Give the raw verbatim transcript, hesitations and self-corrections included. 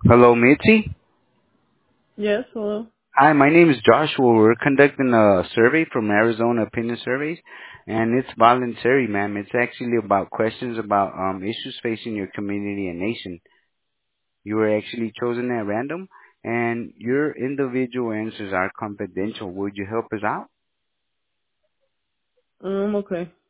Hello, Mitzi. Yes, hello. Hi, my name is Joshua. We're conducting a survey from Arizona Opinion Surveys, and it's voluntary, ma'am. It's actually about questions about um, issues facing your community and nation. You were actually chosen at random, and your individual answers are confidential. Would you help us out? Um, okay.